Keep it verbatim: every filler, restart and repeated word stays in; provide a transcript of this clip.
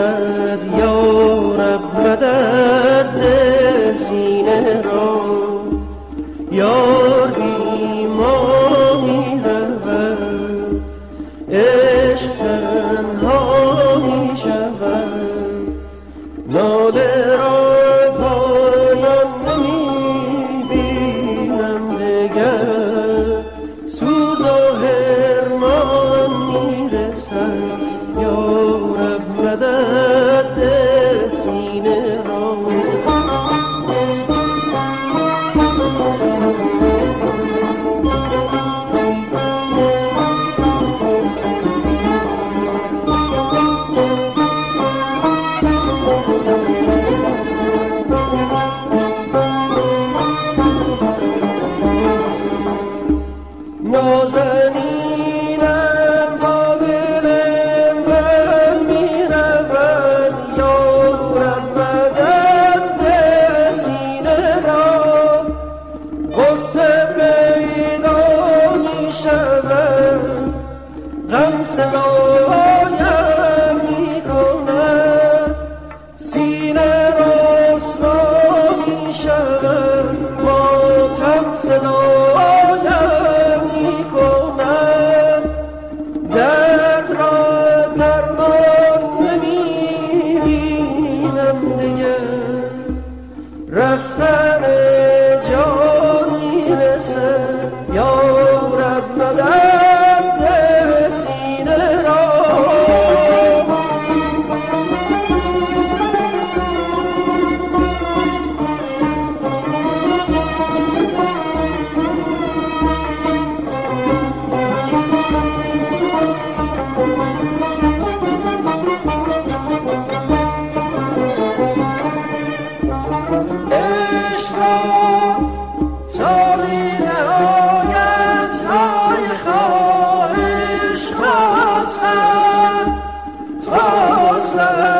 میرسد یا رب مدد دل سینه را یار بی ما میرود عشق تنها میشود ناله را پایان نمیبینم دگر سوز و هرمان میرسد یا رب مدد ده سینه را نازنینم با دلم بر می رود یا رب مدد ده سینه را غصه پیدا می شود غم صدایم می کند سینه رسوا می شود ماتم صدایم می کند درد را درمان نمی بینم دیگر رفتن جان می رسد یا رب مدد ده سینه را Love.